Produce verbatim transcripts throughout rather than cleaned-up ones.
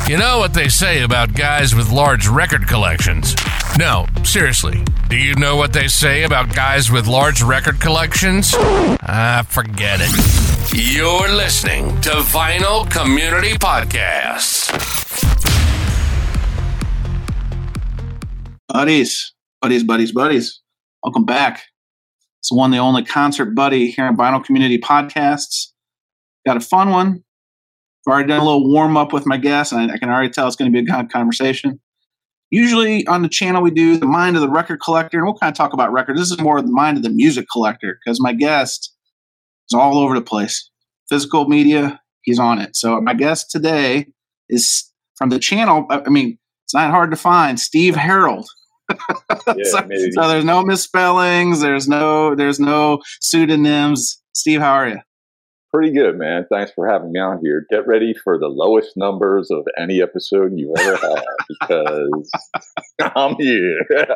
You know what they say about guys with large record collections? No, seriously. Do you know what they say about guys with large record collections? Ah, forget it. You're listening to Vinyl Community Podcasts. Buddies, buddies, buddies, buddies. Welcome back. It's the one, the only concert buddy here on Vinyl Community Podcasts. Got a fun one. I've already done a little warm up with my guests, and I, I can already tell it's going to be a good conversation. Usually on the channel, we do the mind of the record collector, and we'll kind of talk about records. This is more the mind of the music collector because my guest is all over the place. Physical media, he's on it. So my guest today is from the channel. I mean, it's not hard to find. Steve Harold. Yeah, so, so there's no misspellings. There's no there's no pseudonyms. Steve, how are you? Pretty good, man. Thanks for having me on here. Get ready for the lowest numbers of any episode you ever had because I'm here.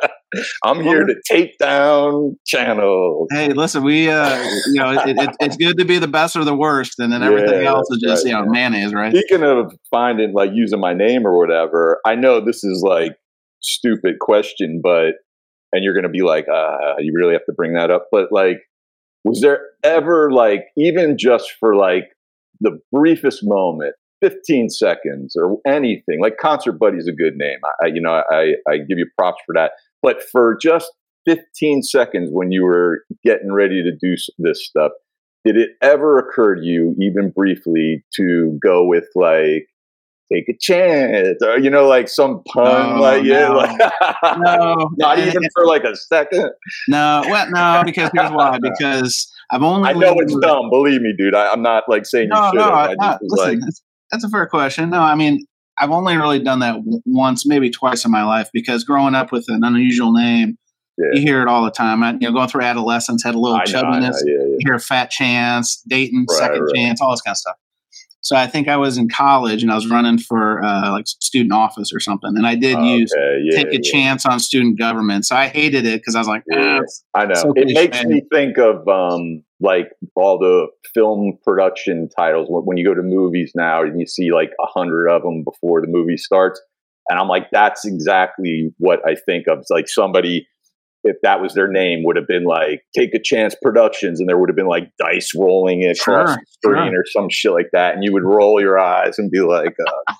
I'm here to take down channels. Hey, listen, we, uh, you know, it, it, it's good to be the best or the worst, and then everything yeah, else is just, right, you know, man. mayonnaise, right? Speaking of finding, like, using my name or whatever, I know this is like stupid question, but, and you're going to be like, uh, you really have to bring that up, but like, was there ever, like, even just for, like, the briefest moment, fifteen seconds or anything, like Concert Buddy is a good name. I, you know, I, I give you props for that. But for just fifteen seconds when you were getting ready to do this stuff, did it ever occur to you, even briefly, to go with, like, take a chance, or, you know, like some pun, no, like, yeah, no, like, no, not even for like a second. No, well, no, because here's why. Because I've only. I know it's dumb. Believe me, dude. I, I'm not like saying no, you should. No, I, I, just not, was listen, like, that's, that's a fair question. No, I mean, I've only really done that w- once, maybe twice in my life. Because growing up with an unusual name, yeah. you hear it all the time. I, you know, going through adolescence, had a little I know, chubbiness. I know, yeah, yeah. You hear Fat Chance, Dayton, right, Second right. Chance, all this kind of stuff. So I think I was in college and I was running for uh, like student office or something. And I did okay, use yeah, take a yeah. chance on student government. So I hated it because I was like, yeah, ah, I know. So it makes cliche. me think of um, like all the film production titles when, when you go to movies now and you see like a hundred of them before the movie starts. And I'm like, that's exactly what I think of. It's like somebody, if that was their name, would have been like Take a Chance Productions, and there would have been like dice rolling across Sure, the screen sure. or some shit like that, and you would roll your eyes and be like,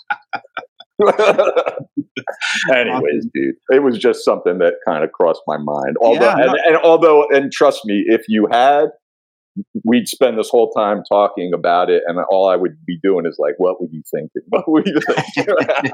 uh... anyways, dude, it was just something that kind of crossed my mind. Although, Yeah, no. and, and although, and trust me, if you had, we'd spend this whole time talking about it, and all I would be doing is like, what would you think? What would you think?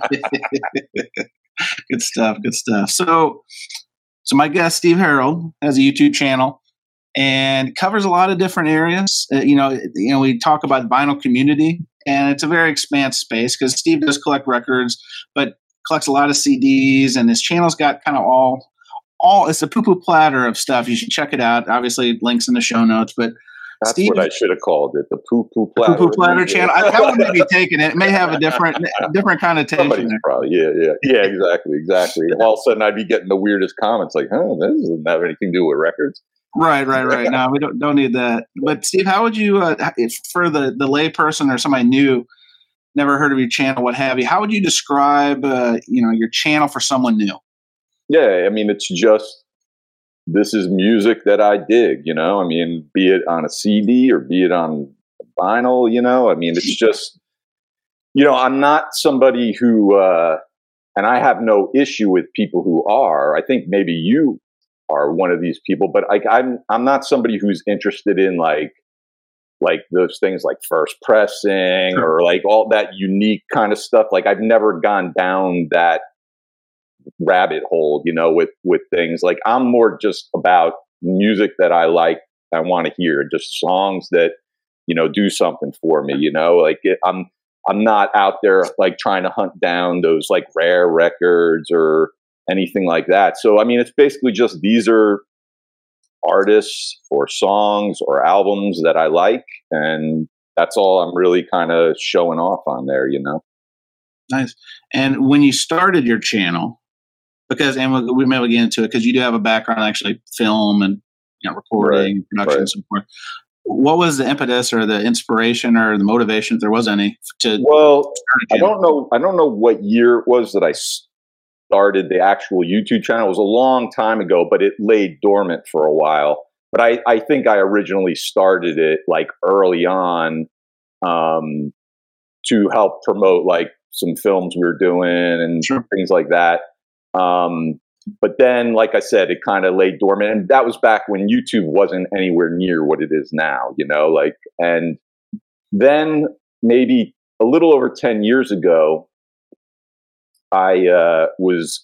Good stuff. Good stuff. So, so my guest, Steve Harold, has a YouTube channel and covers a lot of different areas. Uh, you know, you know, we talk about vinyl community, and it's a very expansive space because Steve does collect records, but collects a lot of C Ds, and his channel's got kind of all, all. It's a poo-poo platter of stuff. You should check it out. Obviously, links in the show notes, but. That's Steve, what I should have called it, the Poo Poo Platter. Poo Poo Platter channel. I, that one may be taking it. It may have a different, different connotation. Somebody's there. probably, yeah, yeah, yeah, exactly, exactly. All of a sudden, I'd be getting the weirdest comments, like, "Huh, this doesn't have anything to do with records." Right, right, right. No, we don't don't need that. But Steve, how would you, uh, if for the the lay person or somebody new, never heard of your channel, what have you? How would you describe, uh, you know, your channel for someone new? Yeah, I mean, it's just. This is music that I dig, you know, I mean, be it on a C D or be it on vinyl, you know, I mean, it's just, you know, I'm not somebody who, uh, and I have no issue with people who are. I think maybe you are one of these people, but like, I'm, I'm not somebody who's interested in like, like those things like first pressing Sure. or like all that unique kind of stuff. Like I've never gone down that rabbit hole, you know, with, with things like I'm more just about music that I like, I want to hear, just songs that, you know, do something for me, you know, like it, I'm, I'm not out there like trying to hunt down those like rare records or anything like that. So, I mean, it's basically just, these are artists or songs or albums that I like. And that's all I'm really kind of showing off on there, you know? Nice. And when you started your channel, because, and we, we may get into it because you do have a background in actually film and, you know, recording, right, production, right. and so forth. what was the impetus or the inspiration or the motivation, if there was any, to? Well, I don't know. I don't know what year it was that I started the actual YouTube channel. It was a long time ago, but it lay dormant for a while. But I, I think I originally started it like early on um, to help promote like some films we were doing and Sure. things like that. Um, but then, like I said, it kind of lay dormant, and that was back when YouTube wasn't anywhere near what it is now, you know, like, and then maybe a little over ten years ago, I uh, was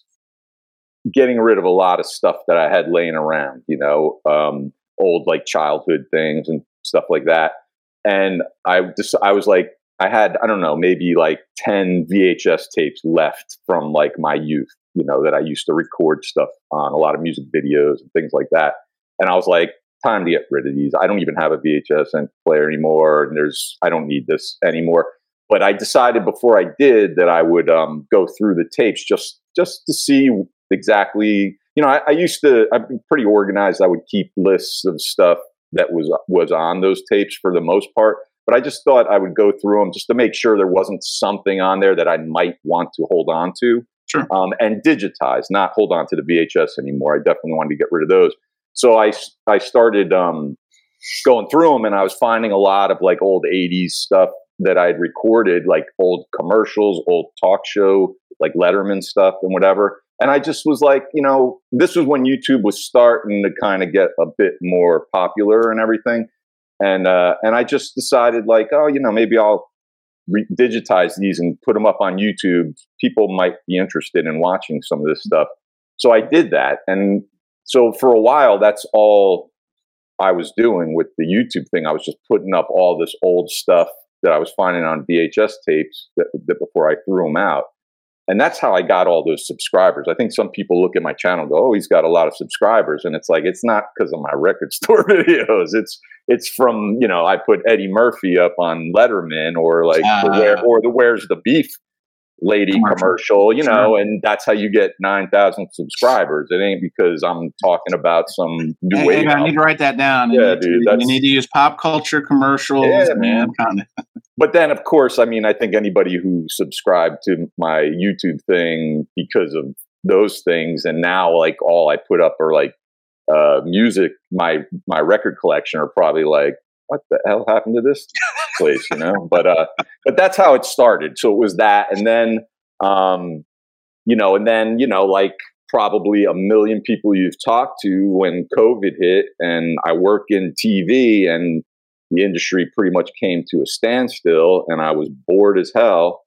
getting rid of a lot of stuff that I had laying around, you know, um, old like childhood things and stuff like that. And I just, I was like, I had, I don't know, maybe like ten V H S tapes left from like my youth, you know, that I used to record stuff on, a lot of music videos and things like that. And I was like, time to get rid of these. I don't even have a V H S player anymore. And there's, I don't need this anymore. But I decided before I did that I would um, go through the tapes just, just to see exactly, you know, I, I used to, I'm pretty organized. I would keep lists of stuff that was, was on those tapes for the most part. But I just thought I would go through them just to make sure there wasn't something on there that I might want to hold on to. Sure. Um, and digitize, not hold on to the V H S anymore. I definitely wanted to get rid of those. So I, I started um, going through them, and I was finding a lot of like old eighties stuff that I'd recorded, like old commercials, old talk show, like Letterman stuff and whatever. And I just was like, you know, this was when YouTube was starting to kind of get a bit more popular and everything. And, uh, and I just decided like, oh, you know, maybe I'll re- digitize these and put them up on YouTube. People might be interested in watching some of this stuff. So I did that. And so for a while, that's all I was doing with the YouTube thing. I was just putting up all this old stuff that I was finding on V H S tapes that, that before I threw them out. And that's how I got all those subscribers. I think some people look at my channel and go, oh, he's got a lot of subscribers. And it's like, it's not because of my record store videos. It's it's from, you know, I put Eddie Murphy up on Letterman, or like, uh, the where, or the Where's the Beef lady commercial, commercial you know, sure. And that's how you get nine thousand subscribers. It ain't because I'm talking about some new hey, wave. Hey, I need to write that down. Yeah, you dude. You need to use pop culture commercials. Yeah, man. But then, of course, I mean, I think anybody who subscribed to my YouTube thing because of those things, and now like all I put up are like uh, music, my my record collection, are probably like, what the hell happened to this place, you know? But uh, but that's how it started. So it was that, and then um, you know, and then you know, like probably a million people you've talked to when COVID hit, and I work in T V, and the industry pretty much came to a standstill, and I was bored as hell,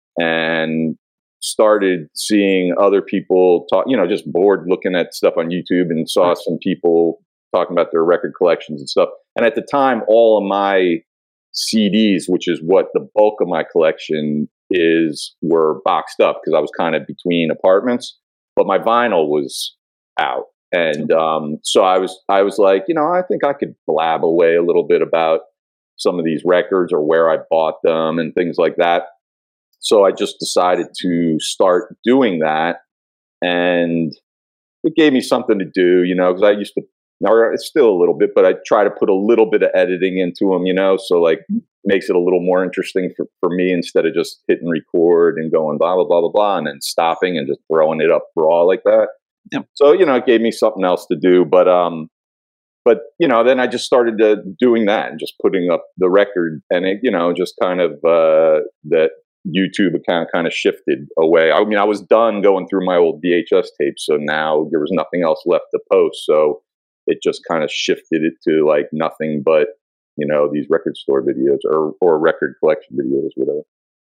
and started seeing other people talk, you know, just bored looking at stuff on YouTube, and saw some people talking about their record collections and stuff. And at the time, all of my C Ds, which is what the bulk of my collection is, were boxed up because I was kind of between apartments, but my vinyl was out. And um, so I was, I was like, you know, I think I could blab away a little bit about some of these records or where I bought them and things like that. So I just decided to start doing that, and it gave me something to do, you know, because I used to, or it's still a little bit, but I try to put a little bit of editing into them, you know, so like makes it a little more interesting for, for me, instead of just hitting record and going blah, blah, blah, blah, blah, and then stopping and just throwing it up raw like that. Yep. So, you know, it gave me something else to do, but, um, but, you know, then I just started uh, doing that and just putting up the record, and it, you know, just kind of, uh, that YouTube account kind of shifted away. I mean, I was done going through my old V H S tapes, so now there was nothing else left to post. So it just kind of shifted it to like nothing but, you know, these record store videos or, or record collection videos, whatever.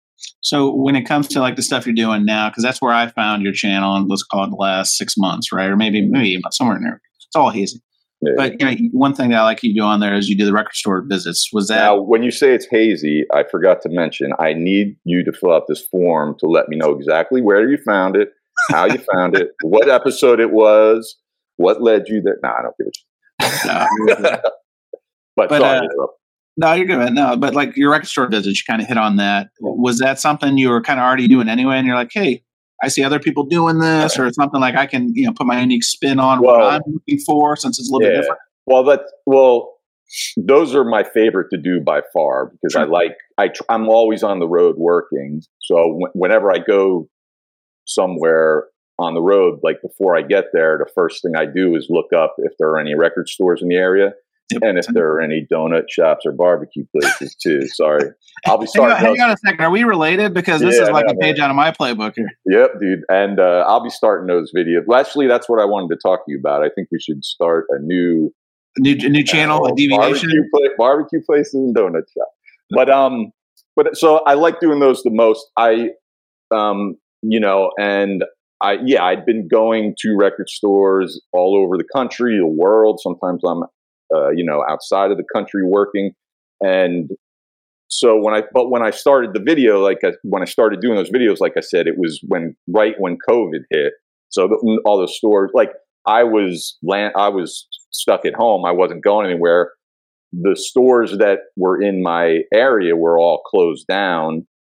So when it comes to like the stuff you're doing now, because that's where I found your channel, and let's call it the last six months, right? Or maybe maybe somewhere in there. It's all hazy. Yeah. But you know, one thing that I like you do on there is you do the record store visits. Was that now? When you say it's hazy, I forgot to mention I need you to fill out this form to let me know exactly where you found it, how you found it, what episode it was, what led you there. No, I don't give a shit. No. but but sorry, uh, no, you're good. No, but like your record store visits, you kind of hit on that. Was that something you were kind of already doing anyway? And you're like, hey, I see other people doing this, or something like I can, you know, put my unique spin on well, what I'm looking for, since it's a little yeah. bit different. Well, that well, those are my favorite to do by far because sure. I like, I, I'm always on the road working. So w- whenever I go somewhere on the road, like before I get there, the first thing I do is look up if there are any record stores in the area. Yep. And if there are any donut shops or barbecue places too. Sorry. I'll be starting. Hang on, hang on a second. Are we related? Because this yeah, is like no, a page man. out of my playbook here. Yep, dude. And uh, I'll be starting those videos. Well, actually, that's what I wanted to talk to you about. I think we should start a new a new, a new channel, uh, a deviation. Barbecue, play, barbecue places and donut shop. But um, but so I like doing those the most. I um, you know, and I yeah, I'd been going to record stores all over the country, the world. Sometimes I'm Uh, you know, outside of the country working. And so when I, but when I started the video, like I, when I started doing those videos, like I said, it was when, right when COVID hit. So the, all the stores, like I was land, I was stuck at home. I wasn't going anywhere. The stores that were in my area were all closed down.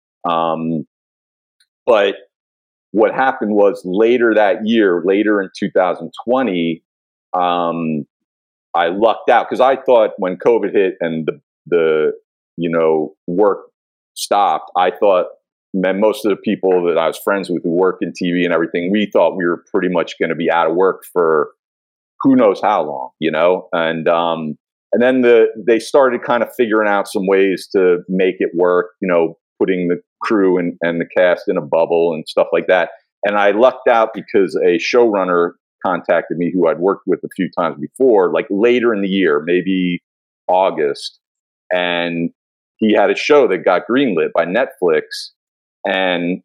Um, but what happened was later that year, later in two thousand twenty, um, I lucked out because I thought when COVID hit and the, the, you know, work stopped, I thought man, most of the people that I was friends with who work in T V and everything, we thought we were pretty much going to be out of work for who knows how long, you know? And, um, and then the, they started kind of figuring out some ways to make it work, you know, putting the crew and, and the cast in a bubble and stuff like that. And I lucked out because a showrunner contacted me who I'd worked with a few times before, like later in the year, maybe August. And he had a show that got greenlit by Netflix. And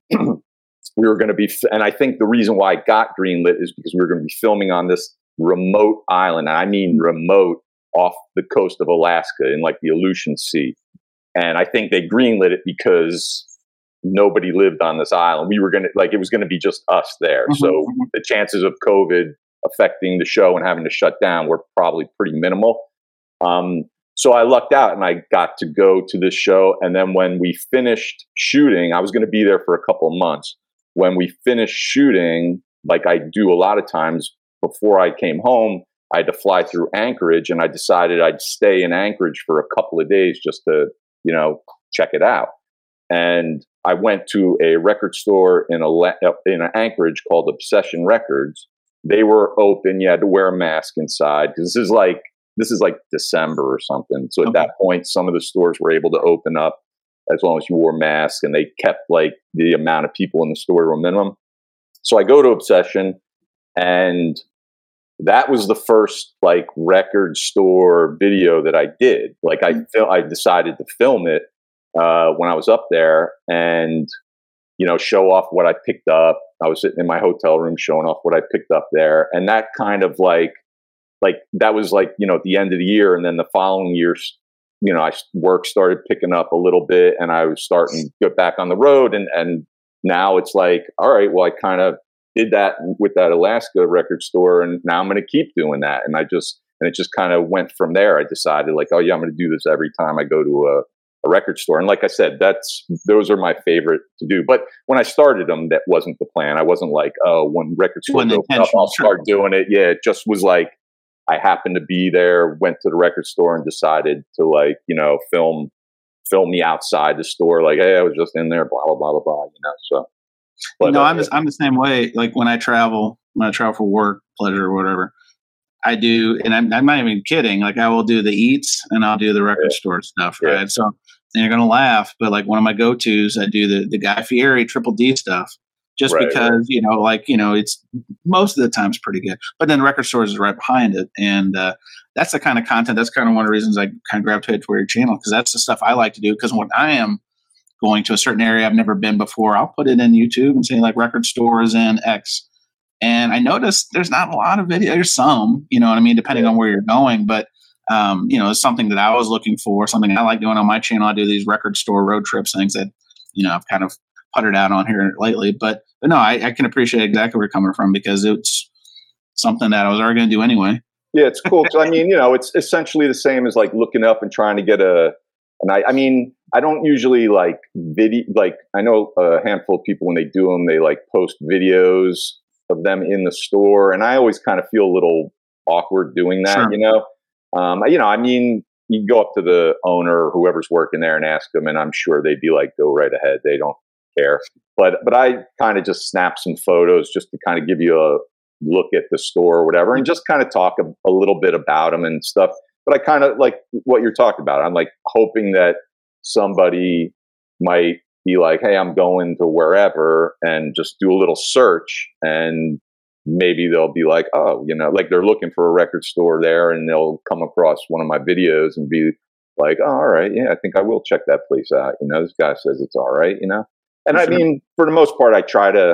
we were going to be, and I think the reason why it got greenlit is because we were going to be filming on this remote island. And I mean remote, off the coast of Alaska in like the Aleutian Sea. And I think they greenlit it because nobody lived on this island. We were going to, like, it was going to be just us there. Mm-hmm. So the chances of COVID affecting the show and having to shut down were probably pretty minimal. Um, so I lucked out and I got to go to this show. And then when we finished shooting, I was going to be there for a couple of months. When we finished shooting, like I do a lot of times before I came home, I had to fly through Anchorage, and I decided I'd stay in Anchorage for a couple of days just to, you know, check it out. And I went to a record store in a in Anchorage called Obsession Records. They were open. You had to wear a mask inside because this is like this is like December or something. So at okay. that point, some of the stores were able to open up as long as you wore masks, and they kept like the amount of people in the store to a minimum. So I go to Obsession, and that was the first like record store video that I did. Like I fil- I decided to film it uh, when I was up there and, you know, show off what I picked up. I was sitting in my hotel room showing off what I picked up there. And that kind of like, like that was like, you know, at the end of the year. And then the following year, you know, I work started picking up a little bit, and I was starting to get back on the road. And, and now it's like, all right, well, I kind of did that with that Alaska record store, and now I'm going to keep doing that. And I just, and it just kind of went from there. I decided like, oh yeah, I'm going to do this every time I go to a, a record store. And like I said, that's, those are my favorite to do. But when I started them, that wasn't the plan. I wasn't like, oh, when record stores open up, I'll start doing it. Yeah. It just was like, I happened to be there, went to the record store and decided to like, you know, film, film me outside the store. Like, hey, I was just in there, blah, blah, blah, blah, blah, you know, so. But, you know, I'm just, I'm the same way. Like when I travel, when I travel for work, pleasure, or whatever, I do, and I'm, I'm not even kidding. Like I will do the eats and I'll do the record yeah. store stuff, right? Yeah. So, and you're gonna laugh, but like one of my go-tos, I do the the Guy Fieri Triple D stuff, just right, because right. you know, like you know, it's most of the time it's pretty good. But then record stores is right behind it, and uh, that's the kind of content. That's kind of one of the reasons I kind of gravitated toward your channel, because that's the stuff I like to do. Because when I am going to a certain area I've never been before, I'll put it in YouTube and say like record stores in X. And I noticed there's not a lot of video. There's some, you know what I mean, depending on where you're going. But, um, you know, it's something that I was looking for, something I like doing on my channel. I do these record store road trips, things that, you know, I've kind of puttered out on here lately. But, but no, I, I can appreciate exactly where you're coming from, because it's something that I was already going to do anyway. Yeah, it's cool. So, I mean, you know, it's essentially the same as like looking up and trying to get a, and I, I mean, I don't usually like video, like I know a handful of people when they do them, they like post videos of them in the store. And I always kind of feel a little awkward doing that, sure. you know? Um, you know, I mean, you can go up to the owner or whoever's working there and ask them, and I'm sure they'd be like, go right ahead. They don't care. But but I kind of just snap some photos just to kind of give you a look at the store or whatever, and just kind of talk a, a little bit about them and stuff. But I kind of like what you're talking about. I'm like hoping that somebody might be like, hey, I'm going to wherever, and just do a little search, and maybe they'll be like, oh, you know, like they're looking for a record store there, and they'll come across one of my videos and be like, oh, all right, yeah, I think I will check that place out. You know, this guy says it's all right, you know? And sure. I mean, for the most part, I try to,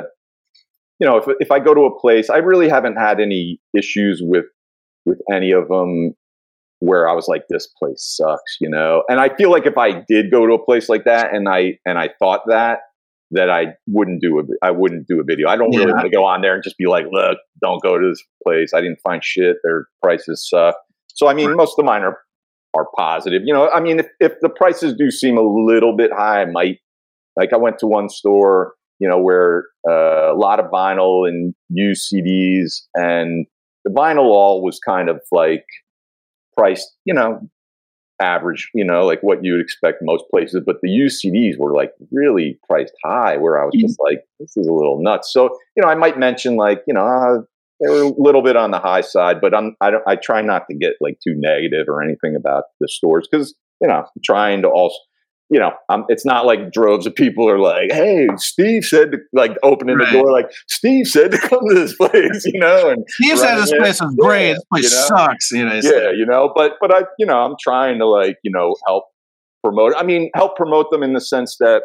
you know, if if I go to a place, I really haven't had any issues with with any of them where I was like, this place sucks, you know? And I feel like if I did go to a place like that and I and I thought that, that I wouldn't do a, I wouldn't do a video. I don't really yeah. want to go on there and just be like, look, don't go to this place. I didn't find shit. Their prices suck. So, I mean, right. most of mine are, are positive. You know, I mean, if, if the prices do seem a little bit high, I might, like I went to one store, you know, where uh, a lot of vinyl and used C Ds, and the vinyl all was kind of like priced, you know, average, you know, like what you would expect most places, but the used C Ds were like really priced high, where I was just like, this is a little nuts. So, you know, I might mention like, you know, uh, they were a little bit on the high side, but I'm, I don't, I try not to get like too negative or anything about the stores, because, you know, I'm trying to also, you know, um, it's not like droves of people are like, hey, Steve said to, like opening right. the door, like Steve said to come to this place, you know, and Steve said this place is great. Yeah, this place you know? sucks, you know. Yeah, you know, but but I, you know, I'm trying to like, you know, help promote. I mean, help promote them in the sense that,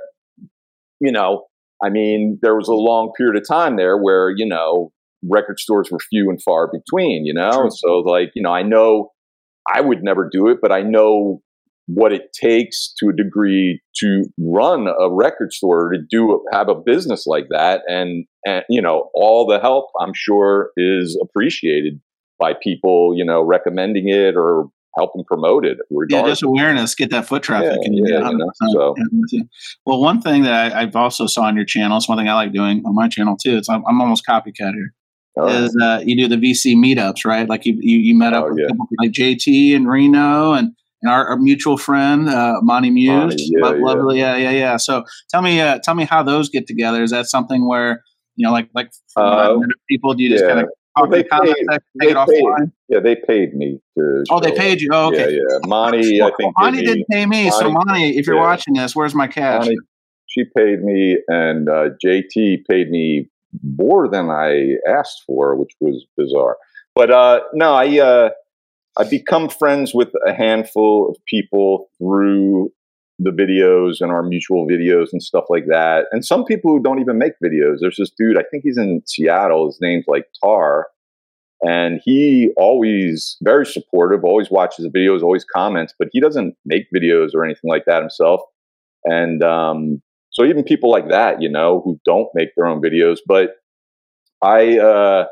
you know, I mean, there was a long period of time there where, you know, record stores were few and far between, you know, True. So like, you know, I know I would never do it, but I know what it takes to a degree to run a record store, to do have a business like that, and and you know, all the help I'm sure is appreciated by people, you know, recommending it or helping promote it. Yeah, just awareness, get that foot traffic. Yeah, and you yeah, you know, so. Well, one thing that I, I've also saw on your channel, it's one thing I like doing on my channel too. It's I'm, I'm almost copycat here. Oh. Is uh, you do the V C meetups, right? Like you you, you met up oh, with yeah. people like J T and Reno and. And our, our mutual friend, uh, Monty Muse, Monty, yeah, Love, yeah. lovely, yeah, yeah, yeah. So tell me, uh, tell me how those get together. Is that something where, you know, like like uh, people, do you just yeah. kind of well, they paid, they it paid, yeah, they paid me to. Oh, they paid you. Oh, okay. Yeah, yeah. Monty, I think. Monty didn't pay me. Monty, so Monty, if you're yeah. watching this, where's my cash? Monty, she paid me, and uh, J T paid me more than I asked for, which was bizarre. But uh, no, I. Uh, I've become friends with a handful of people through the videos and our mutual videos and stuff like that. And some people who don't even make videos. There's this dude, I think he's in Seattle. His name's like Tar. And he always very supportive, always watches the videos, always comments, but he doesn't make videos or anything like that himself. And um, so even people like that, you know, who don't make their own videos. But I, uh,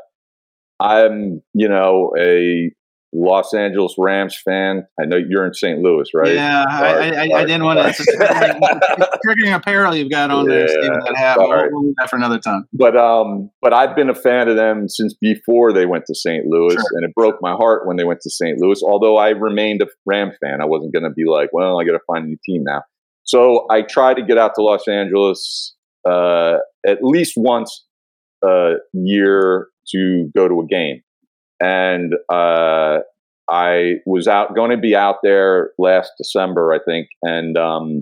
I'm, you know, a Los Angeles Rams fan. I know you're in Saint Louis, right? Yeah, I, I, I didn't want to. It's a triggering apparel you've got on there. Yeah, that hat. We'll, we'll leave that for another time. But um, but I've been a fan of them since before they went to Saint Louis, sure. and it broke my heart when they went to Saint Louis. Although I remained a Ram fan, I wasn't going to be like, well, I got to find a new team now. So I tried to get out to Los Angeles uh, at least once a year to go to a game. And uh, I was out going to be out there last December, I think, and um,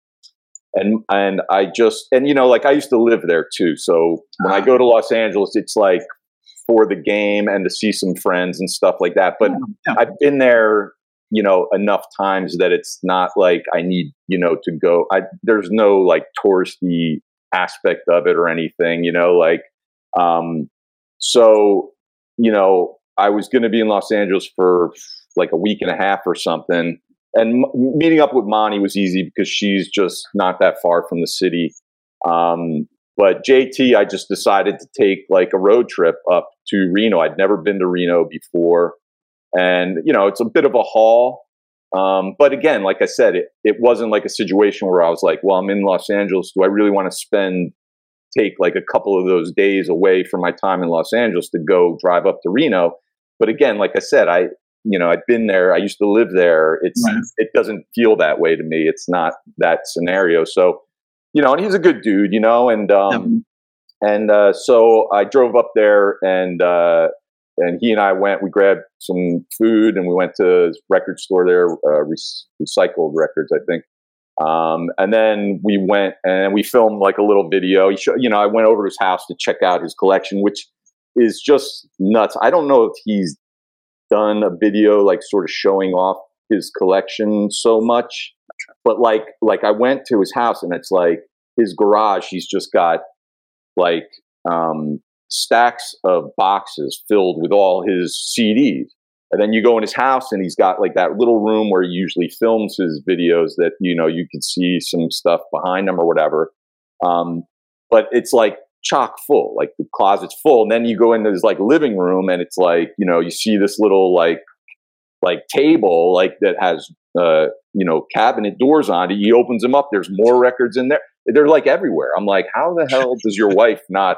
and and I just and you know, like I used to live there too. So when I go to Los Angeles, it's like for the game and to see some friends and stuff like that. But yeah. I've been there, you know, enough times that it's not like I need, you know, to go. I there's no like touristy aspect of it or anything, you know, like um, so you know. I was going to be in Los Angeles for like a week and a half or something. And m- meeting up with Monty was easy because she's just not that far from the city. Um, but J T, I just decided to take like a road trip up to Reno. I'd never been to Reno before. And, you know, it's a bit of a haul. Um, but again, like I said, it, it wasn't like a situation where I was like, well, I'm in Los Angeles. Do I really want to spend, take like a couple of those days away from my time in Los Angeles to go drive up to Reno? But again, like I said, I you know, I'd been there. I used to live there. It's right. It doesn't feel that way to me. It's not that scenario. So, you know, and he's a good dude, you know, and um, yep. and uh, so I drove up there, and uh, and he and I went. We grabbed some food, and we went to his record store there, uh, re- Recycled Records, I think. Um, and then we went and we filmed like a little video. He show, you know, I went over to his house to check out his collection, which is just nuts. I don't know if he's done a video like sort of showing off his collection so much, but like, like I went to his house and it's like his garage. He's just got like, um, stacks of boxes filled with all his C Ds. And then you go in his house and he's got like that little room where he usually films his videos that, you know, you could see some stuff behind him or whatever. Um, but it's like chock full, like the closet's full. And then you go into his like living room and it's like, you know, you see this little like, like table, like that has, uh, you know, cabinet doors on it. He opens them up. There's more records in there. They're like everywhere. I'm like, how the hell does your wife not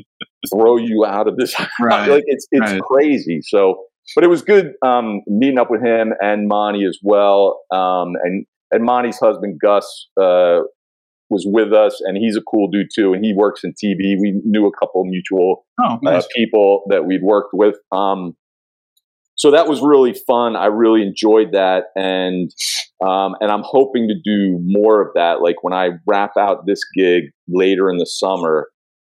throw you out of this? Right. Like it's, it's right. crazy. So, but it was good um, meeting up with him and Monty as well. Um, and, and Monty's husband, Gus, uh, was with us, and he's a cool dude too. And he works in T V. We knew a couple mutual oh, nice. uh, people that we'd worked with. Um, so that was really fun. I really enjoyed that. And, um, and I'm hoping to do more of that. Like when I wrap out this gig later in the summer,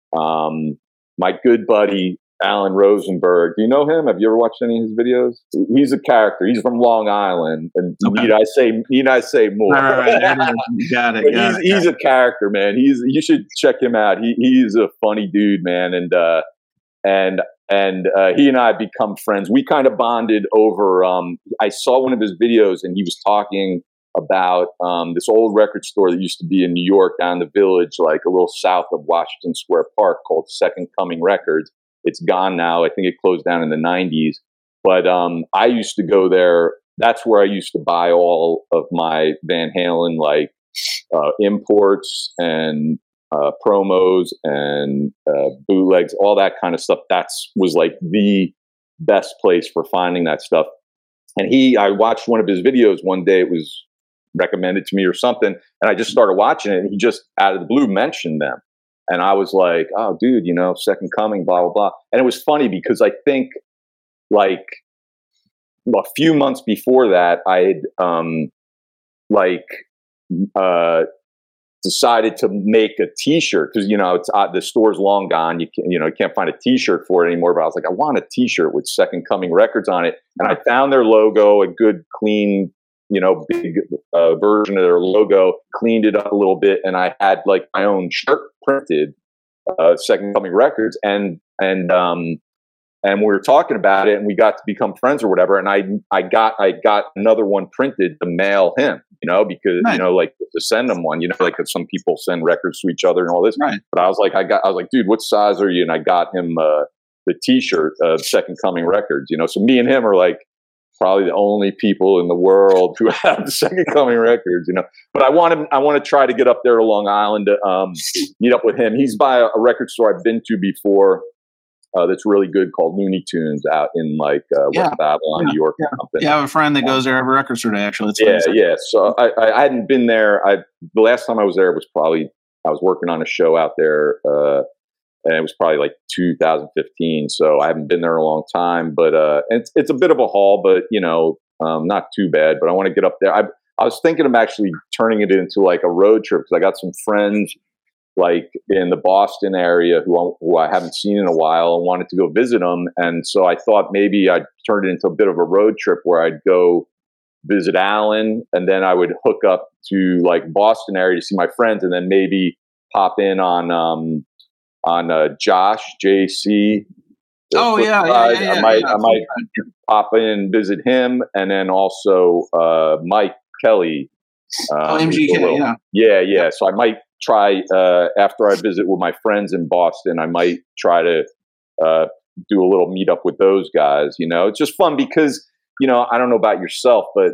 um, my good buddy, Alan Rosenberg. Do you know him? Have you ever watched any of his videos? He's a character. He's from Long Island, and okay. need I say need I say more? Right, right, right. Got it. Got he's, it. he's a character, man. He's you should check him out. He he's a funny dude, man, and uh, and and uh, he and I become friends. We kind of bonded over. Um, I saw one of his videos, and he was talking about um, this old record store that used to be in New York, down the Village, like a little south of Washington Square Park, called Second Coming Records. It's gone now. I think it closed down in the nineties. But um, I used to go there. That's where I used to buy all of my Van Halen, like uh, imports and uh, promos and uh, bootlegs, all that kind of stuff. That's was like the best place for finding that stuff. And he, I watched one of his videos one day. It was recommended to me or something. And I just started watching it. And he just out of the blue mentioned them. And I was like, oh, dude, you know, Second Coming, blah, blah, blah. And it was funny because I think like a few months before that, I had um, like uh, decided to make a T-shirt because, you know, it's uh, the store's long gone. You can, you know, you can't find a T-shirt for it anymore. But I was like, I want a T-shirt with Second Coming Records on it. And I found their logo, a good, clean, you know, big uh, version of their logo, cleaned it up a little bit, and I had like my own shirt printed, uh, Second Coming Records, and and um and we were talking about it, and we got to become friends or whatever. And I I got I got another one printed to mail him, you know, because right. you know, like to send him one, you know, like if some people send records to each other and all this. Right. But I was like, I got I was like, dude, what size are you? And I got him uh, the T-shirt of Second Coming Records, you know. So me and him are like probably the only people in the world who have the Second Coming Records, you know. But I want to, I want to try to get up there to Long Island to um, meet up with him. He's by a, a record store I've been to before uh, that's really good called Looney Tunes out in like uh, yeah. West Babylon, yeah. New York. Yeah. Or something. Yeah, I have a friend that goes there every record store day. Actually, it's yeah, yeah. So I, I hadn't been there. I the last time I was there was probably I was working on a show out there. Uh, And it was probably like two thousand fifteen, so I haven't been there in a long time. But uh, it's it's a bit of a haul, but you know, um, not too bad. But I want to get up there. I I was thinking of actually turning it into like a road trip because I got some friends like in the Boston area who I, who I haven't seen in a while and wanted to go visit them. And so I thought maybe I'd turn it into a bit of a road trip where I'd go visit Alan, and then I would hook up to like Boston area to see my friends, and then maybe pop in on. Um, on uh, Josh, J C. Oh, yeah, yeah, yeah, yeah. I might, yeah, I might pop in and visit him. And then also uh, Mike Kelly. Uh, oh, M G K, little, yeah. Yeah, yeah. So I might try, uh, after I visit with my friends in Boston, I might try to uh, do a little meetup with those guys. You know, it's just fun because, you know, I don't know about yourself, but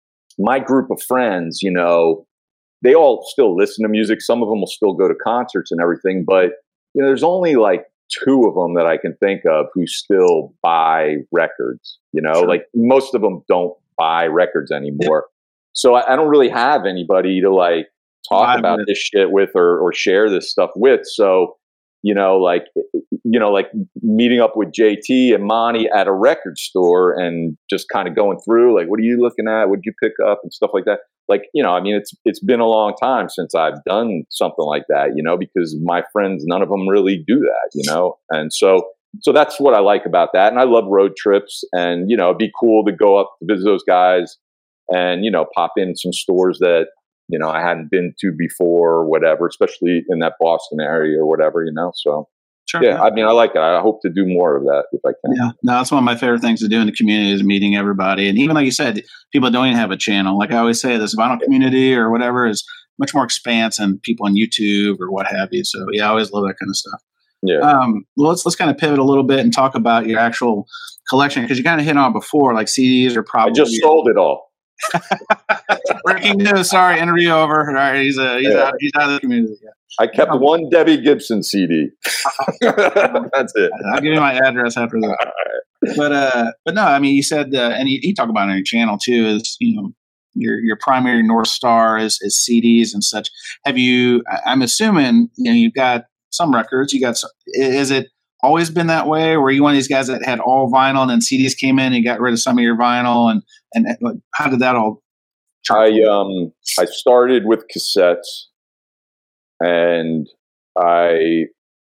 my group of friends, you know, they all still listen to music. Some of them will still go to concerts and everything, but you know, there's only like two of them that I can think of who still buy records. You know, sure. Like most of them don't buy records anymore. So I, I don't really have anybody to like talk Buy about with. this shit with or, or share this stuff with. So, you know, like, you know, like meeting up with J T and Monty at a record store and just kind of going through, like, what are you looking at? What'd you pick up and stuff like that? Like, you know, I mean, it's it's been a long time since I've done something like that, you know, because my friends, none of them really do that, you know, and so so that's what I like about that. And I love road trips, and you know, it'd be cool to go up to visit those guys and you know, pop in some stores that you know I hadn't been to before or whatever, especially in that Boston area or whatever, you know. So. Sure. Yeah, I mean, I like it. I hope to do more of that if I can. Yeah, no, that's one of my favorite things to do in the community is meeting everybody. And even like you said, people don't even have a channel. Like I always say, this vinyl community or whatever is much more expansive than people on YouTube or what have you. So yeah, I always love that kind of stuff. Yeah. Um, well, let's let's kind of pivot a little bit and talk about your actual collection because you kind of hit on it before, like C Ds are probably. I just sold it all. Breaking news! Sorry, interview over. All right, he's uh, he's yeah. out. He's out of the community. Yeah. I kept um, one Debbie Gibson C D. That's it. I'll give you my address after that. Right. But uh, but no, I mean, you said, uh, and you, you talk about it on your channel too. Is you know your your primary North Star is is C Ds and such. Have you? I'm assuming you know you've got some records. You got. Some, is it always been that way? Were you one of these guys that had all vinyl and then C Ds came in and you got rid of some of your vinyl and and like, how did that all? I um I started with cassettes, and I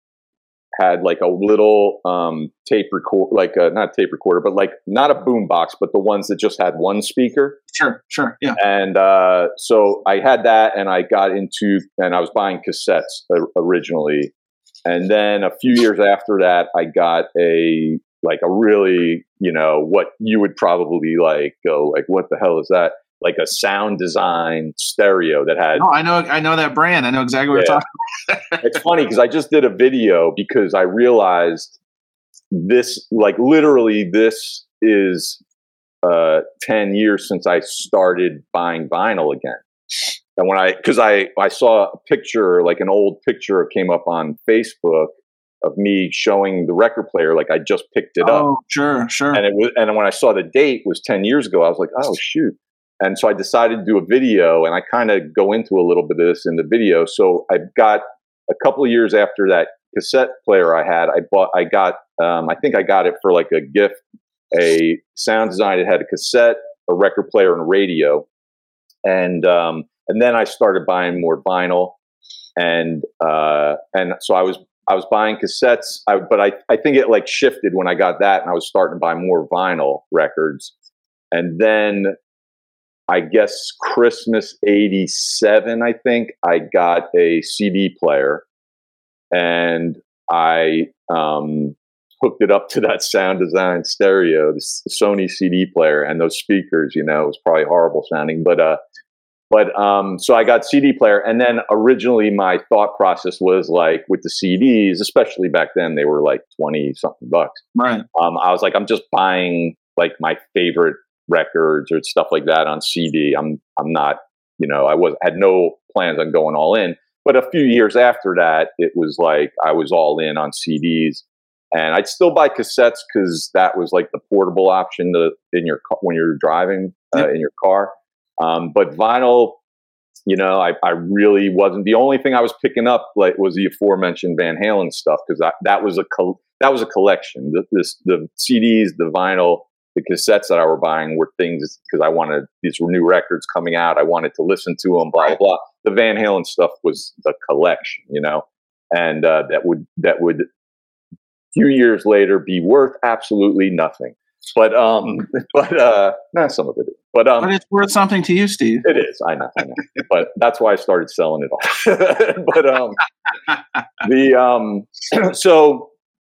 had like a little um tape record, like a, not tape recorder, but like not a boom box, but the ones that just had one speaker. Sure, sure, yeah. And uh, so I had that, and I got into, and I was buying cassettes originally, and then a few years after that, I got a like a really, you know, what you would probably like go like, what the hell is that? Like a Sound Design stereo that had. No, I know, I know that brand. I know exactly what yeah. you're talking about. It's funny because I just did a video because I realized this, like literally, this is uh, ten years since I started buying vinyl again. And when I, because I, I saw a picture, like an old picture came up on Facebook of me showing the record player, like I just picked it oh, up. Oh, sure, sure. And it was, and when I saw the date was ten years ago, I was like, oh shoot. And so I decided to do a video, and I kind of go into a little bit of this in the video. So I got a couple of years after that cassette player I had, I bought, I got, um, I think I got it for like a gift, a Sound Design. It had a cassette, a record player, and a radio. And, um, and then I started buying more vinyl. And, uh, and so I was, I was buying cassettes, I, but I, I think it like shifted when I got that, and I was starting to buy more vinyl records. And then I guess Christmas eighty-seven, I think, I got a C D player, and I um, hooked it up to that Sound Design stereo, the Sony C D player, and those speakers. You know, it was probably horrible sounding, but uh, but um, so I got C D player, and then originally my thought process was like with the C Ds, especially back then, they were like twenty something bucks. Right. Um, I was like, I'm just buying like my favorite records or stuff like that on C D. I'm I'm not, you know, I was had no plans on going all in. But a few years after that, it was like I was all in on C Ds, and I'd still buy cassettes because that was like the portable option to in your when you're driving uh, yep. in your car. Um, but vinyl, you know, I, I really wasn't. The only thing I was picking up like was the aforementioned Van Halen stuff because that was a col- that was a collection. The, this the C Ds, the vinyl. The cassettes that I were buying were things because I wanted, these were new records coming out. I wanted to listen to them, blah, blah, blah. The Van Halen stuff was the collection, you know, and uh, that would, that would a few years later be worth absolutely nothing. But, um, but, uh, nah, some of it is. But, um, but it's worth something to you, Steve. It is. I know. I know. But that's why I started selling it all. But, um, the, um, so,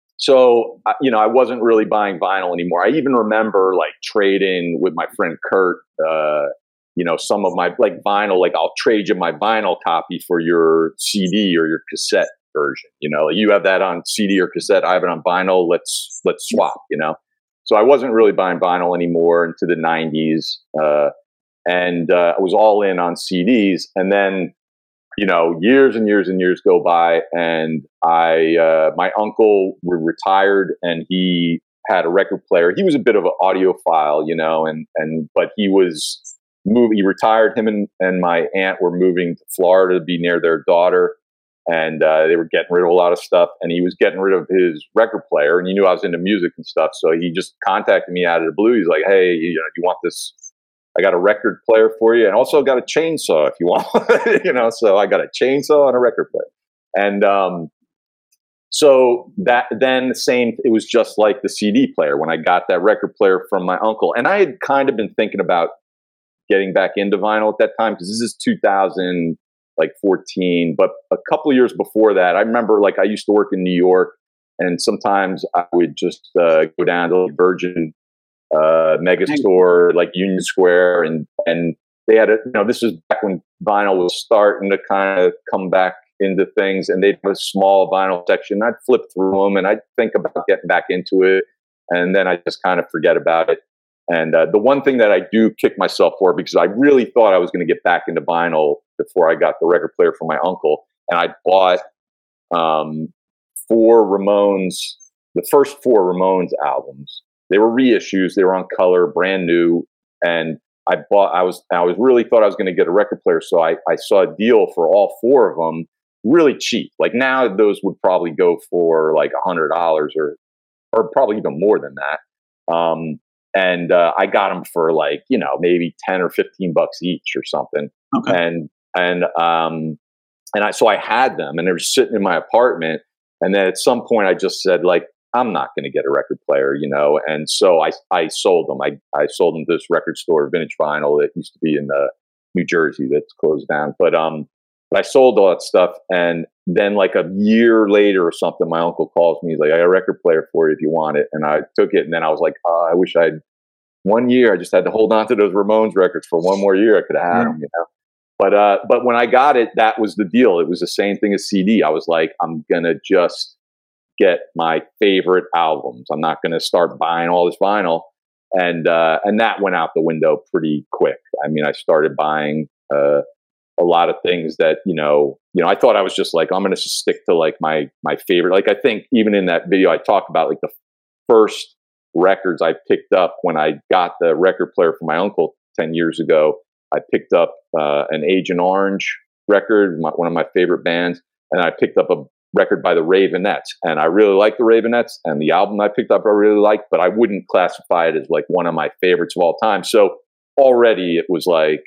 So, you know, I wasn't really buying vinyl anymore. I even remember like trading with my friend Kurt, uh, you know, some of my like vinyl, like I'll trade you my vinyl copy for your C D or your cassette version. You know, like you have that on C D or cassette, I have it on vinyl. Let's, let's swap, you know? So I wasn't really buying vinyl anymore into the nineties. Uh, and uh, I was all in on C Ds. And then you know, years and years and years go by, and I, uh, my uncle retired, and he had a record player. He was a bit of an audiophile, you know, and and but he was moving. He retired. Him and, and my aunt were moving to Florida to be near their daughter, and uh, they were getting rid of a lot of stuff. And he was getting rid of his record player, and he knew I was into music and stuff, so he just contacted me out of the blue. He's like, "Hey, you know, do you want this? I got a record player for you, and also got a chainsaw if you want." You know, so I got a chainsaw and a record player, and um, so that then the same. It was just like the C D player when I got that record player from my uncle, and I had kind of been thinking about getting back into vinyl at that time because this is two thousand fourteen. But a couple of years before that, I remember like I used to work in New York, and sometimes I would just uh, go down to Virgin uh mega store like Union Square, and and they had a, you know, this was back when vinyl was starting to kind of come back into things, and they'd have a small vinyl section. I'd flip through them and I'd think about getting back into it, and then I just kind of forget about it. And uh, the one thing that I do kick myself for, because I really thought I was going to get back into vinyl before I got the record player from my uncle, and I bought um four Ramones, the first four Ramones albums. They were reissues. They were on color, brand new. And I bought, I was, I was really thought I was going to get a record player. So I, I saw a deal for all four of them really cheap. Like now those would probably go for like a hundred dollars or, or probably even more than that. Um, and, uh, I got them for like, you know, maybe ten or fifteen bucks each or something. Okay. And, and, um, and I, so I had them, and they were sitting in my apartment. And then at some point I just said, like, I'm not going to get a record player, you know? And so I, I sold them. I, I sold them to this record store, Vintage Vinyl, that used to be in uh, New Jersey, that's closed down. But, um, but I sold all that stuff. And then like a year later or something, my uncle calls me. He's like, I got a record player for you if you want it. And I took it. And then I was like, oh, I wish I'd one year. I just had to hold on to those Ramones records for one more year. I could have had yeah. them, you know? But, uh, but when I got it, that was the deal. It was the same thing as C D. I was like, I'm going to just get my favorite albums. I'm not going to start buying all this vinyl. And, uh, and that went out the window pretty quick. I mean, I started buying, uh, a lot of things that, you know, you know, I thought I was just like, I'm going to stick to like my, my favorite. Like, I think even in that video, I talk about like the first records I picked up when I got the record player from my uncle ten years ago. I picked up, uh, an Agent Orange record, my, one of my favorite bands. And I picked up a record by the Ravenettes, and I really like the Ravenettes, and the album I picked up I really liked, but I wouldn't classify it as like one of my favorites of all time. So already it was like,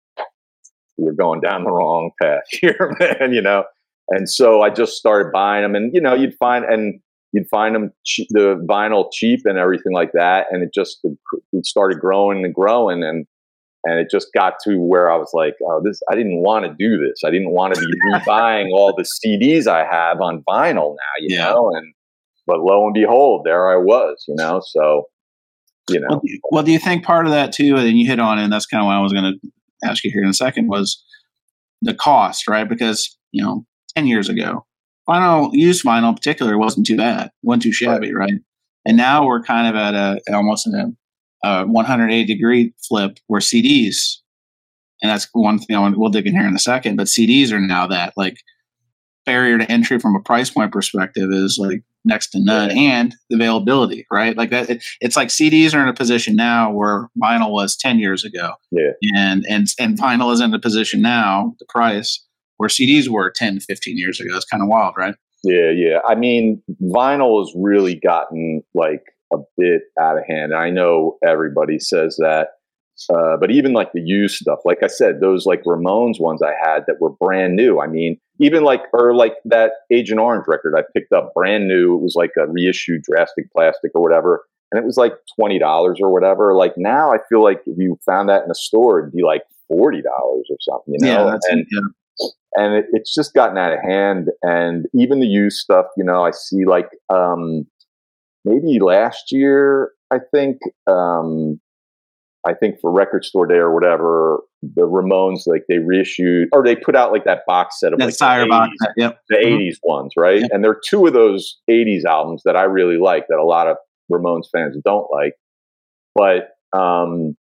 we're going down the wrong path here, man, you know? And so I just started buying them, and, you know, you'd find, and you'd find them, che- the vinyl cheap and everything like that. And it just, it started growing and growing. And, And it just got to where I was like, oh, this, I didn't want to do this. I didn't want to be rebuying all the C Ds I have on vinyl now, you yeah. know? And, but lo and behold, there I was, you know? So, you know. Well, well, do you think part of that too, and you hit on it, and that's kind of what I was going to ask you here in a second, was the cost, right? Because, you know, ten years ago, vinyl, used vinyl in particular, wasn't too bad. It wasn't too shabby, right? right? And now we're kind of at a, almost in a, Uh, one hundred eighty degree flip where C Ds, and that's one thing I want, we'll dig in here in a second, but C Ds are now that like barrier to entry from a price point perspective is like next to none, and the availability, right? Like that, it, it's like C Ds are in a position now where vinyl was ten years ago. Yeah. And, and, and vinyl is in a position now, the price, where C Ds were ten, fifteen years ago. It's kind of wild, right? Yeah. Yeah. I mean, vinyl has really gotten like a bit out of hand. I know everybody says that, uh, but even like the used stuff, like I said, those like Ramones ones I had that were brand new. I mean, even like, or like that Agent Orange record I picked up brand new. It was like a reissued Drastic Plastic or whatever. And it was like twenty dollars or whatever. Like now I feel like if you found that in a store, it'd be like forty dollars or something, you know? Yeah, that's and, it, yeah. and it, it's just gotten out of hand. And even the used stuff, you know, I see like, um, maybe last year, I think, um, I think for Record Store Day or whatever, the Ramones, like they reissued, or they put out like that box set of that like Sire the box, eighties, yep. the mm-hmm. eighties ones, right? Yep. And there are two of those eighties albums that I really like that a lot of Ramones fans don't like. But um,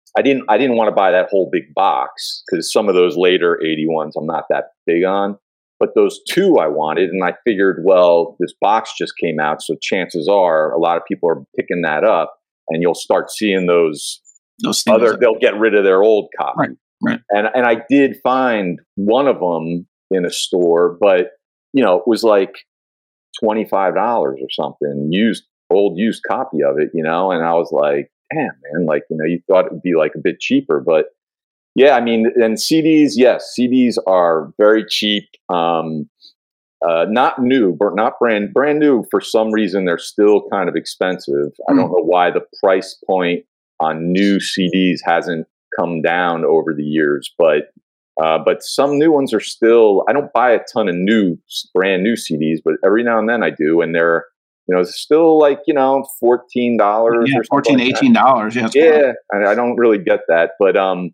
I didn't I didn't want to buy that whole big box because some of those later eighty ones I'm not that big on. But those two I wanted, and I figured, well, this box just came out, so chances are a lot of people are picking that up, and you'll start seeing those, those other. They'll get rid of their old copy. Right, right. And and I did find one of them in a store, but you know, it was like twenty-five dollars or something, used old used copy of it, you know, and I was like, damn, man, like, you know, you thought it would be like a bit cheaper, but yeah, I mean, and C Ds, yes, C Ds are very cheap. Um, uh, not new, but not brand brand new. For some reason, they're still kind of expensive. Mm. I don't know why the price point on new C Ds hasn't come down over the years, but uh, but some new ones are still. I don't buy a ton of new, brand new C Ds, but every now and then I do, and they're, you know, still like, you know, fourteen dollars yeah, or fourteen, like eighteen dollars. Yeah, yeah. I, I don't really get that, but um.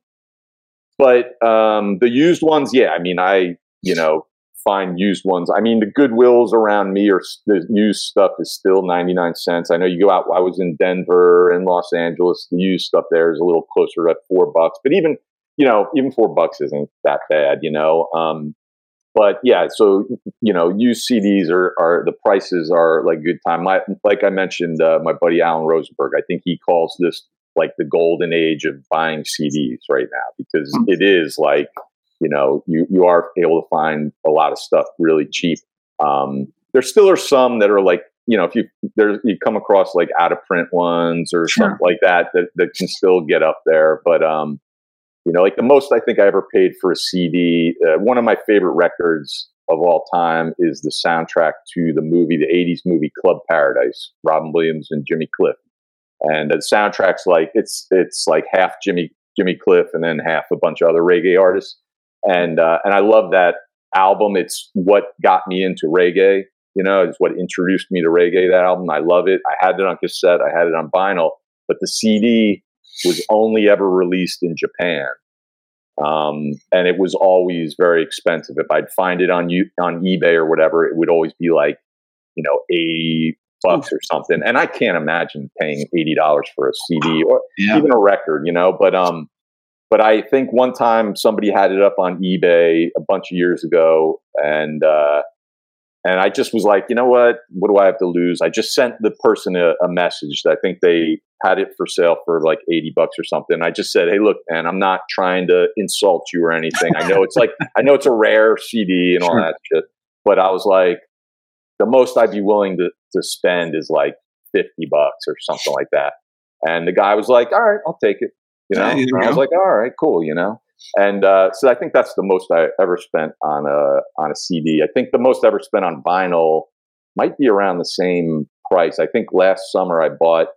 But um, the used ones, yeah, I mean, I, you know, find used ones. I mean, the Goodwills around me are, the used stuff is still ninety-nine cents. I know you go out, I was in Denver and Los Angeles, the used stuff there is a little closer to four bucks. But even, you know, even four bucks isn't that bad, you know. Um, but yeah, so, you know, used C Ds are, are the prices are like good time. My, like I mentioned, uh, my buddy Alan Rosenberg, I think he calls this like the golden age of buying C Ds right now, because it is like, you know, you, you are able to find a lot of stuff really cheap. Um, there still are some that are like, you know, if you, there, you come across like out of print ones or Sure. something like that, that, that can still get up there. But, um, you know, like the most I think I ever paid for a C D, uh, one of my favorite records of all time is the soundtrack to the movie, the eighties movie Club Paradise, Robin Williams and Jimmy Cliff. And the soundtrack's like, it's it's like half Jimmy Jimmy Cliff and then half a bunch of other reggae artists. And uh, and I love that album. It's what got me into reggae. You know, it's what introduced me to reggae, that album. I love it. I had it on cassette. I had it on vinyl. But the C D was only ever released in Japan. Um, and it was always very expensive. If I'd find it on you on eBay or whatever, it would always be like, you know, eighty bucks or something. And I can't imagine paying eighty dollars for a C D or yeah. even a record, you know, but, um, but I think one time somebody had it up on eBay a bunch of years ago, and, uh, and I just was like, you know what, what do I have to lose? I just sent the person a, a message. I think they had it for sale for like eighty bucks or something. I just said, hey, look, man, I'm not trying to insult you or anything. I know it's like, I know it's a rare C D and all that shit, but I was like, the most I'd be willing to, to spend is like fifty bucks or something like that. And the guy was like, all right, I'll take it. You know, yeah, I was like, all right, cool. You know? And, uh, so I think that's the most I ever spent on a, on a C D. I think the most I ever spent on vinyl might be around the same price. I think last summer I bought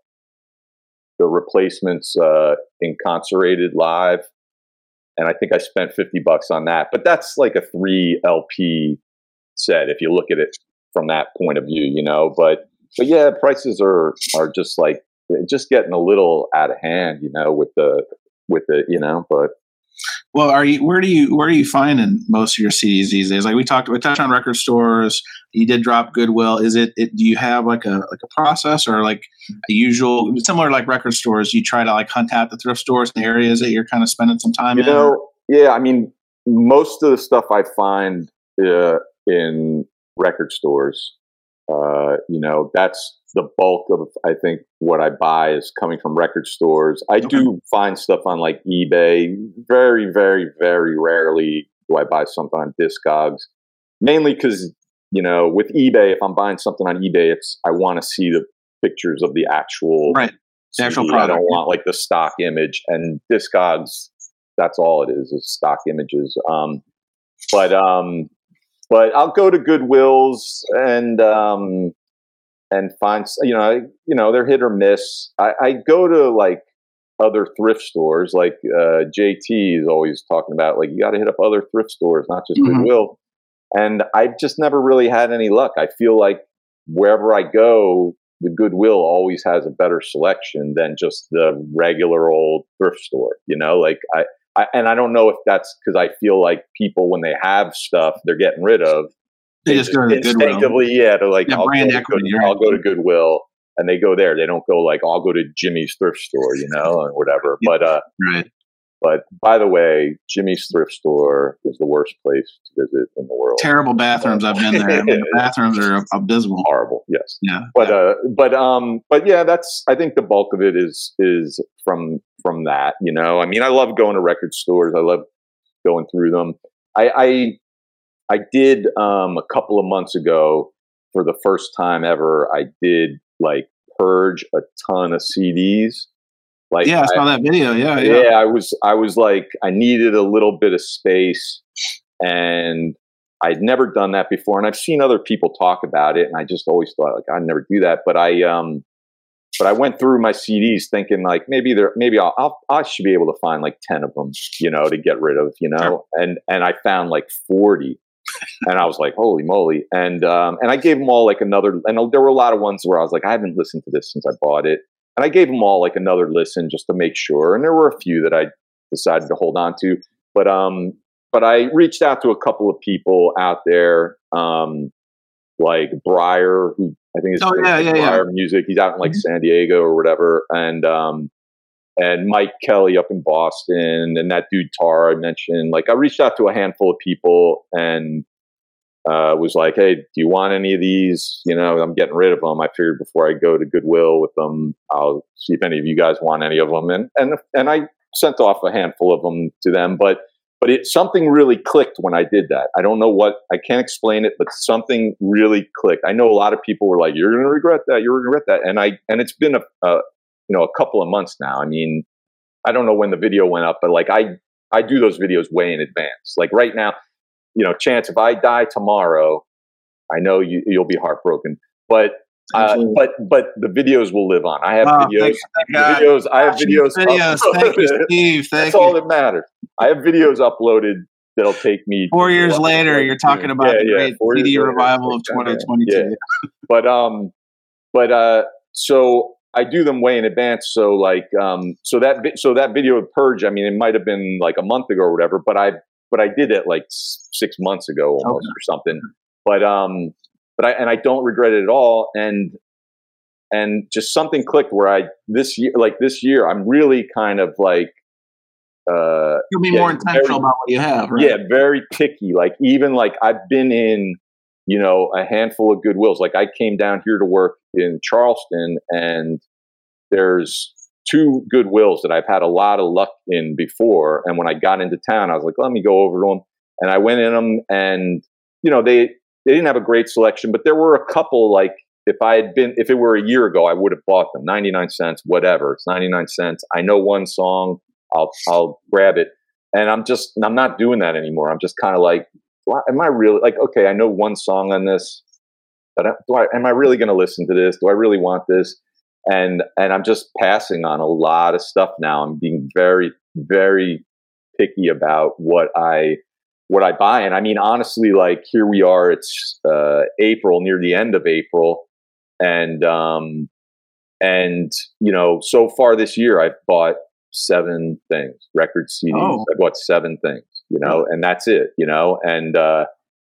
the Replacements, uh, Incarcerated Live. And I think I spent fifty bucks on that, but that's like a three L P set if you look at it from that point of view, you know, but, but yeah, prices are, are just like, just getting a little out of hand, you know, with the, with the, you know, but. Well, are you, where do you, where are you finding most of your C Ds these days? Like we talked, we touched on record stores. You did drop Goodwill. Is it, it do you have like a, like a process or like a usual, similar to like record stores, you try to like hunt out the thrift stores in the areas that you're kind of spending some time you in? know, yeah, I mean, most of the stuff I find uh, in record stores, uh, you know, that's the bulk of, I think, what I buy is coming from record stores. I okay. do find stuff on like eBay. Very, very, very rarely do I buy something on Discogs. Mainly because, you know, with eBay, if I'm buying something on eBay, it's I want to see the pictures of the actual, right. the actual C D. product. I don't want like the stock image. And Discogs, that's all it is, is stock images. Um, but um, but I'll go to Goodwills and um, and find, you know, I, you know, they're hit or miss. I, I go to like other thrift stores, like uh, J T is always talking about, like, you got to hit up other thrift stores, not just mm-hmm. Goodwill. And I've just never really had any luck. I feel like wherever I go, the Goodwill always has a better selection than just the regular old thrift store, you know, like I, I and I don't know if that's because I feel like people, when they have stuff they're getting rid of, they just go to instinctively, Goodwill. yeah, to like, yeah, I'll, brand go equity, Good, right. I'll go to Goodwill. and they go there. They don't go like, I'll go to Jimmy's thrift store, you know, or whatever. Yeah, but uh, right. But by the way, Jimmy's thrift store is the worst place to visit in the world. Terrible bathrooms. I've been there. I mean, the bathrooms are abysmal. Horrible. Yes. Yeah. But yeah. uh, but um, but yeah, that's. I think the bulk of it is is from from that. You know, I mean, I love going to record stores. I love going through them. I I, I did um a couple of months ago for the first time ever. I did like purge a ton of C Ds. Like, yeah, I saw I, that video. Yeah, yeah, yeah. I was, I was like, I needed a little bit of space, and I'd never done that before. And I've seen other people talk about it, and I just always thought, like, I'd never do that. But I, um, but I went through my C Ds thinking, like, maybe there, maybe I'll, I'll, I should be able to find like ten of them, you know, to get rid of, you know. Sure. And and I found like forty, and I was like, holy moly! And um, and I gave them all like another. And there were a lot of ones where I was like, I haven't listened to this since I bought it. And I gave them all like another listen just to make sure. And there were a few that I decided to hold on to. But um, but I reached out to a couple of people out there, um, like Briar, who I think is oh, yeah, yeah, Briar yeah. Music. He's out in like mm-hmm. San Diego or whatever. And um, and Mike Kelly up in Boston, and that dude Tar I mentioned. Like I reached out to a handful of people and Uh, was like, hey, do you want any of these? You know, I'm getting rid of them. I figured before I go to Goodwill with them, I'll see if any of you guys want any of them. And and and I sent off a handful of them to them. But but it something really clicked when I did that. I don't know what, I can't explain it, but something really clicked. I know a lot of people were like, you're going to regret that. You're going to regret that. And I and it's been a, a you know a couple of months now. I mean, I don't know when the video went up, but like I I do those videos way in advance. Like right now. You know, Chance, if I die tomorrow, I know you, you'll be heartbroken, but uh, but but the videos will live on. I have oh, videos. Thank videos. I have videos. videos. Thank you, Steve. Thank That's you. all that matters. I have videos uploaded that'll take me four years later. You're talking about yeah, the great yeah, C D revival of twenty twenty-two. Yeah. But um, but uh, so I do them way in advance. So like um, so that so that video of Purge. I mean, it might have been like a month ago or whatever, but I. But I did it like six months ago almost okay. or something. But um, but I and I don't regret it at all. And and just something clicked where I this year, like this year, I'm really kind of like uh, you'll be more intentional very, about what you have, right? Yeah, very picky. Like even like I've been in, you know, a handful of Goodwills. Like I came down here to work in Charleston, and there's two Goodwills that I've had a lot of luck in before. And when I got into town, I was like, let me go over to them. And I went in them, and, you know, they, they didn't have a great selection, but there were a couple, like if I had been, if it were a year ago, I would have bought them ninety-nine cents, whatever. It's ninety-nine cents. I know one song, I'll, I'll grab it. And I'm just, I'm not doing that anymore. I'm just kind of like, am I really like, okay, I know one song on this, but do I, am I really going to listen to this? Do I really want this? And and I'm just passing on a lot of stuff now. I'm being very, very picky about what I what I buy. And I mean, honestly, like here we are, it's uh, April, near the end of April. And, um, and you know, so far this year, I've bought seven things, record C Ds. Oh. I bought seven things, you know, and that's it, you know, and uh,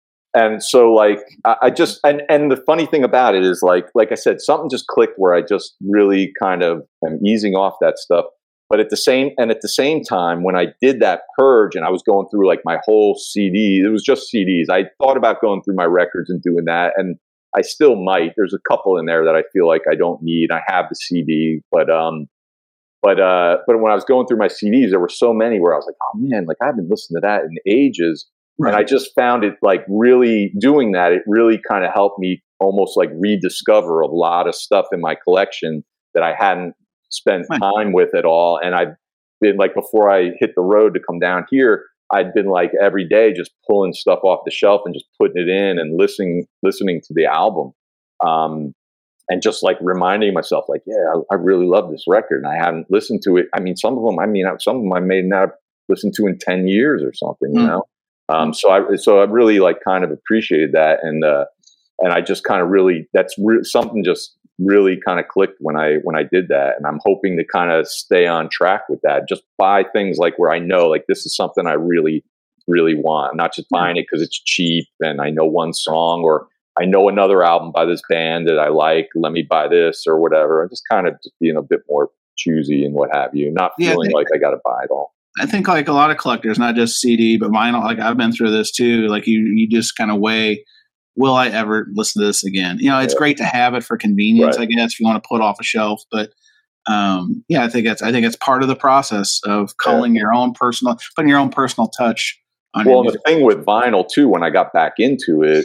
And so like, I, I just, and, and the funny thing about it is like, like I said, something just clicked where I just really kind of am easing off that stuff. But at the same, and at the same time, when I did that purge and I was going through like my whole C D, it was just C Ds. I thought about going through my records and doing that. And I still might, there's a couple in there that I feel like I don't need. I have the C D, but, um, but, uh, but when I was going through my C Ds, there were so many where I was like, oh man, like I haven't listened to that in ages. Right. And I just found it like really doing that. It really kind of helped me almost like rediscover a lot of stuff in my collection that I hadn't spent right. time with at all. And I've been like, before I hit the road to come down here, I'd been like every day just pulling stuff off the shelf and just putting it in and listening, listening to the album. Um, and just like reminding myself like, yeah, I, I really love this record and I hadn't listened to it. I mean, some of them, I mean, some of them I may not have listened to in ten years or something, mm. you know? Um, so I, so I really like kind of appreciated that. And, uh, and I just kind of really, that's re- something just really kind of clicked when I, when I did that. And I'm hoping to kind of stay on track with that. Just buy things like where I know, like, this is something I really, really want. I'm not just buying it because it's cheap and I know one song, or I know another album by this band that I like. Let me buy this or whatever. I'm just kind of just being a bit more choosy and what have you, not Yeah, I feeling think- like I got to buy it all. I think like a lot of collectors, not just C D, but vinyl, like I've been through this too. Like you, you just kind of weigh, will I ever listen to this again? You know, it's Yeah. great to have it for convenience, Right. I guess, if you want to put it off a shelf. But um, yeah, I think it's, I think it's part of the process of calling your own personal, putting your own personal touch on Well, your and music. the thing with vinyl too, when I got back into it,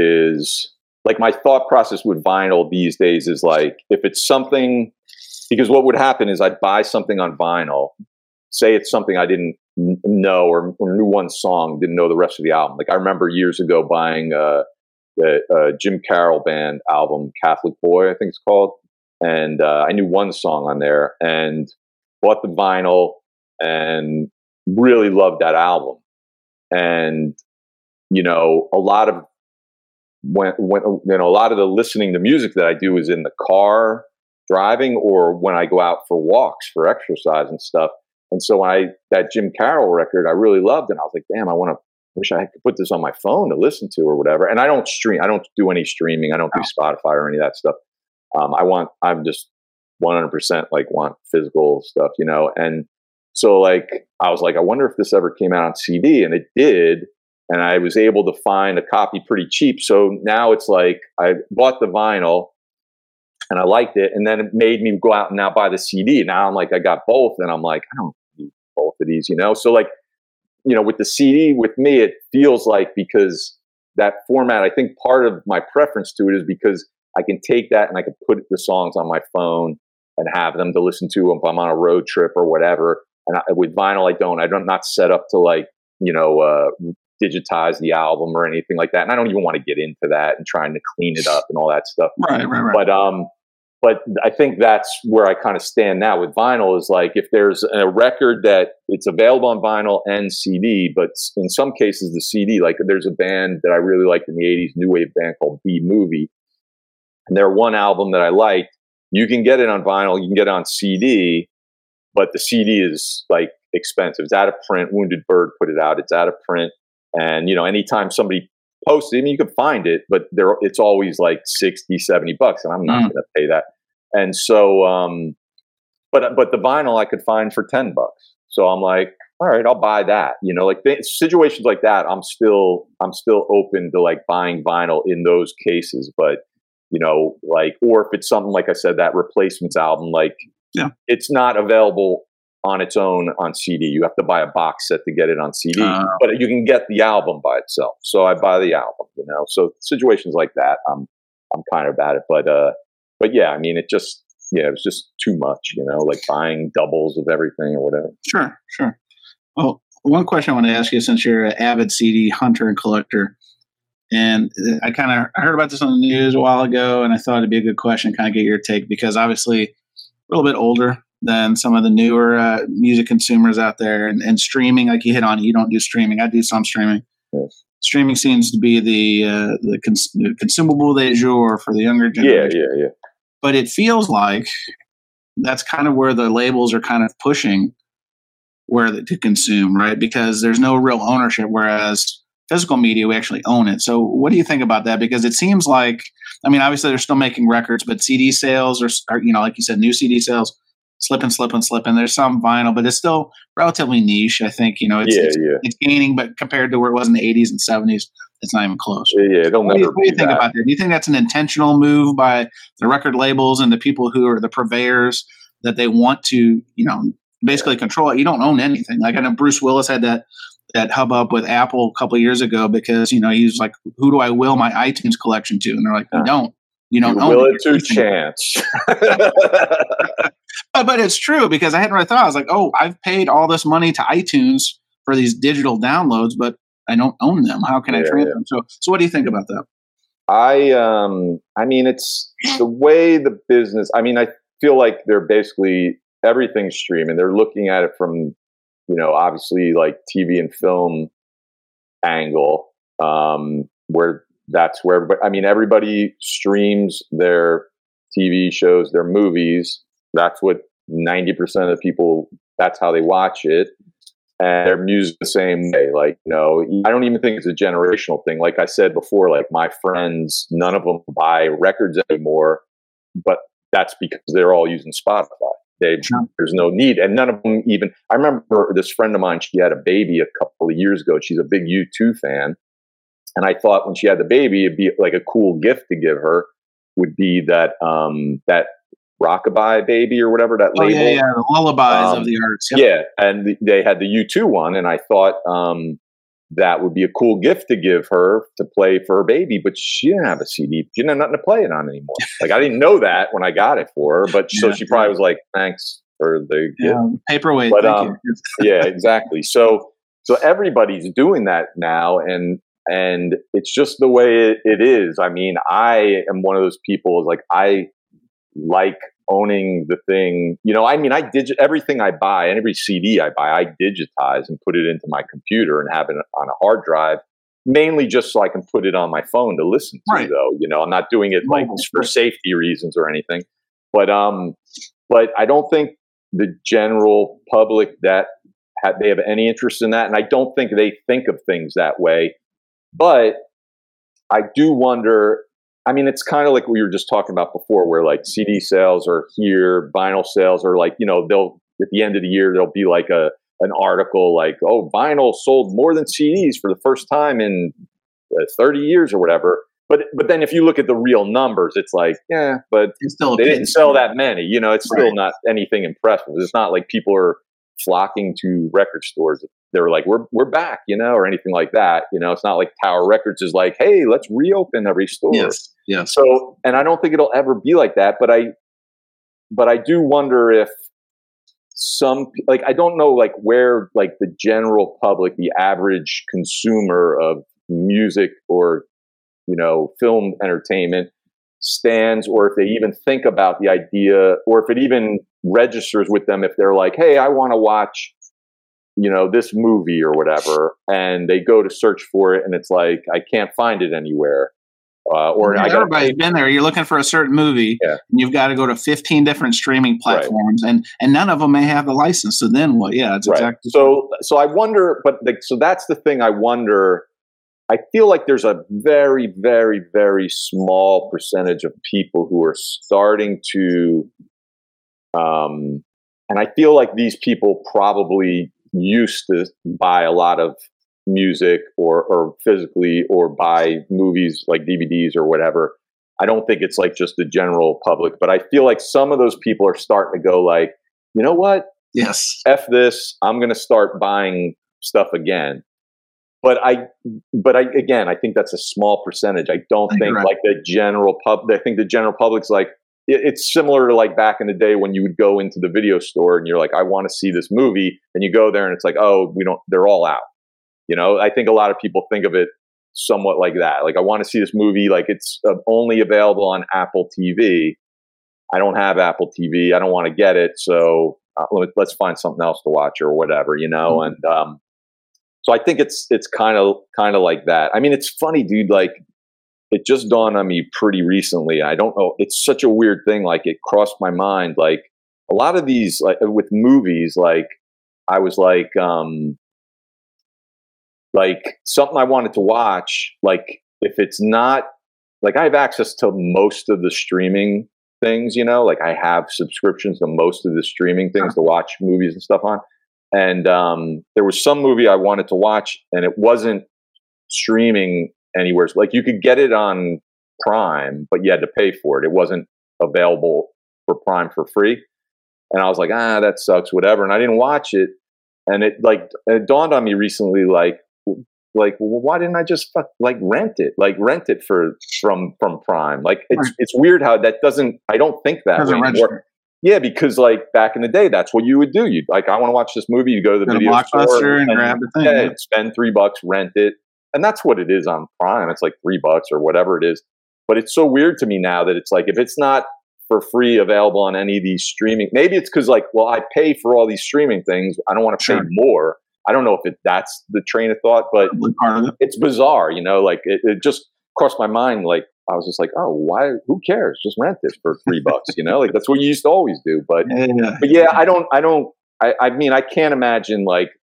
is like my thought process with vinyl these days is like, if it's something, because what would happen is I'd buy something on vinyl, say it's something I didn't n- know or, or knew one song, didn't know the rest of the album. Like I remember years ago buying uh, the uh, Jim Carroll band album, Catholic Boy, I think it's called. And uh, I knew one song on there and bought the vinyl and really loved that album. And, you know, a lot of when, when, you know, a lot of the listening to music that I do is in the car driving or when I go out for walks for exercise and stuff. And so when I, that Jim Carroll record, I really loved it. And I was like, damn, I want to, wish I could put this on my phone to listen to or whatever. And I don't stream, I don't do any streaming. I don't do Spotify or any of that stuff. Um, I want, I'm just one hundred percent like want physical stuff, you know? And so like, I was like, I wonder if this ever came out on C D, and it did. And I was able to find a copy pretty cheap. So now it's like, I bought the vinyl and I liked it. And then it made me go out and now buy the C D. Now I'm like, I got both. And I'm like, I don't need both of these, you know? So like, you know, with the C D, with me, it feels like, because that format, I think part of my preference to it is because I can take that and I can put the songs on my phone and have them to listen to if I'm on a road trip or whatever. And I, with vinyl, I don't, I'm not set up to like, you know, uh, digitize the album or anything like that. And I don't even want to get into that and trying to clean it up and all that stuff. Right, right, right. But, um, but I think that's where I kind of stand now with vinyl is like, if there's a record that it's available on vinyl and C D, but in some cases the C D, like there's a band that I really liked in the eighties, new wave band called B Movie. And their one album that I liked, you can get it on vinyl, you can get it on C D, but the C D is like expensive. It's out of print. Wounded Bird put it out. It's out of print. And, you know, anytime somebody posts it, I mean, you can find it, but there, it's always like sixty, seventy bucks. And I'm not mm. going to pay that. And so, um, but, but the vinyl I could find for ten bucks. So I'm like, all right, I'll buy that. You know, like th- situations like that, I'm still, I'm still open to like buying vinyl in those cases. But, you know, like, or if it's something, like I said, that Replacements album, like yeah. it's not available on its own on C D. You have to buy a box set to get it on C D, uh, but you can get the album by itself. So I buy the album, you know, so situations like that, I'm, I'm kind of at it, but, uh, but yeah, I mean, it just, yeah, it was just too much, you know, like buying doubles of everything or whatever. Sure. Sure. Well, one question I want to ask you, since you're an avid C D hunter and collector, and I kind of I heard about this on the news a while ago, and I thought it'd be a good question, kind of get your take, because obviously a little bit older than some of the newer uh, music consumers out there, and, and streaming, like you hit on, you don't do streaming. I do some streaming. Yes. Streaming seems to be the uh, the, cons- the consumable de jour for the younger generation. Yeah, yeah, yeah. But it feels like that's kind of where the labels are kind of pushing where the, to consume, right? Because there's no real ownership, whereas physical media, we actually own it. So what do you think about that? Because it seems like, I mean, obviously they're still making records, but C D sales are, are you know, like you said, new C D sales, slipping, slipping, slipping. There's some vinyl, but it's still relatively niche. I think, you know, it's, yeah, it's, yeah. it's gaining, but compared to where it was in the eighties and seventies, it's not even close. Yeah, it'll what never do you, what do you think that. about that? Do you think that's an intentional move by the record labels and the people who are the purveyors, that they want to, you know, basically control it? You don't own anything. Like I know Bruce Willis had that that hubbub with Apple a couple of years ago because, you know, he was like, who do I will my iTunes collection to? And they're like, you don't. You don't you own will it. it to chance. but, but it's true, because I hadn't really thought. I was like, oh, I've paid all this money to iTunes for these digital downloads, but I don't own them. How can yeah, I transfer yeah. them? So, so what do you think about that? I, um, I mean, it's the way the business, I mean, I feel like they're basically everything's streaming. They're looking at it from, you know, obviously like T V and film angle, um, where that's where, but I mean, everybody streams their T V shows, their movies. That's what ninety percent of the people, that's how they watch it. and their music the same way. Like, you know, I don't even think it's a generational thing. Like I said before, like my friends, none of them buy records anymore, but that's because they're all using Spotify. They, sure. There's no need. And none of them even, I remember this friend of mine, she had a baby a couple of years ago. She's a big U two fan. And I thought when she had the baby, it'd be like a cool gift to give her would be that, um, that Rockabye Baby or whatever that oh, label. Yeah, yeah, the lullabies um, of the arts. Yep. Yeah. And the, they had the U two one. And I thought, um, that would be a cool gift to give her to play for her baby, but she didn't have a C D. She didn't have nothing to play it on anymore. Like I didn't know that when I got it for her, but yeah, so she probably was like, "Thanks for the gift." Yeah, paperweight. But um, yeah, exactly. So so everybody's doing that now, and and it's just the way it, it is. I mean, I am one of those people. Like I like owning the thing, you know, I mean, I did everything I buy and every C D I buy, I digitize and put it into my computer and have it on a hard drive, mainly just so I can put it on my phone to listen to, right. though, you know, I'm not doing it like oh, for safety reasons or anything, but, um, but I don't think the general public that have, they have any interest in that. And I don't think they think of things that way, but I do wonder, I mean, it's kind of like we were just talking about before, where like C D sales are here, vinyl sales are like, you know, they'll at the end of the year, there'll be like a an article like, oh, vinyl sold more than C Ds for the first time in uh, thirty years or whatever. But but then if you look at the real numbers, it's like, yeah, but it's still they didn't sell that many. You know, it's still right. not anything impressive. It's not like people are flocking to record stores. They're like, we're we're back, you know, or anything like that. You know, it's not like Tower Records is like, hey, let's reopen every store. Yes. Yeah. So, and I don't think it'll ever be like that, but I, but I do wonder if some, like, I don't know, like where, like the general public, the average consumer of music or, you know, film entertainment stands, or if they even think about the idea, or if it even registers with them, if they're like, hey, I want to watch, you know, this movie or whatever, and they go to search for it and it's like, I can't find it anywhere. Uh, or yeah, I everybody's been there. You're looking for a certain movie, yeah. and you've got to go to fifteen different streaming platforms, right. and and none of them may have the license. So then what? Yeah, it's right. exactly. So so I wonder, but like, so that's the thing. I wonder. I feel like there's a very, very, very small percentage of people who are starting to, um, and I feel like these people probably used to buy a lot of music or, or physically or buy movies like D V Ds or whatever. I don't think it's like just the general public, but I feel like some of those people are starting to go like, you know what? Yes. F this. I'm going to start buying stuff again. But I, but I, again, I think that's a small percentage. I don't think right. like the general pub, I think the general public's like, it, it's similar to like back in the day when you would go into the video store and you're like, I want to see this movie. And you go there and it's like, oh, we don't, they're all out. You know, I think a lot of people think of it somewhat like that. Like, I want to see this movie. Like, it's uh, only available on Apple T V. I don't have Apple T V. I don't want to get it. So uh, let's find something else to watch or whatever, you know? Mm-hmm. And, um, so I think it's, it's kind of, kind of like that. I mean, it's funny, dude. Like, it just dawned on me pretty recently. I don't know. It's such a weird thing. Like, it crossed my mind. Like, a lot of these, like with movies, like I was like, um, like something I wanted to watch, like if it's not, like I have access to most of the streaming things, you know, like I have subscriptions to most of the streaming things to watch movies and stuff on. And um, there was some movie I wanted to watch and it wasn't streaming anywhere. Like you could get it on Prime, but you had to pay for it. It wasn't available for Prime for free. And I was like, ah, that sucks, whatever. And I didn't watch it. And it like, it dawned on me recently, like, like, well, why didn't I just fuck, like rent it, like rent it for, from, from Prime? Like it's, right. it's weird how that doesn't, I don't think that way anymore. Yeah. Because like back in the day, that's what you would do. You'd like, I want to watch this movie. You go to the go video to store and, and grab the thing. Yeah, yeah. Spend three bucks, rent it. And that's what it is on Prime. It's like three bucks or whatever it is. But it's so weird to me now that it's like, if it's not for free available on any of these streaming, maybe it's because like, well, I pay for all these streaming things. I don't want to pay sure. more. I don't know if it, that's the train of thought, but it. it's bizarre, you know, like it, it just crossed my mind. Like I was just like, oh, why, who cares? Just rent this for three bucks, you know, like that's what you used to always do. But, yeah. but yeah, I don't, I don't, I, I mean, I can't imagine like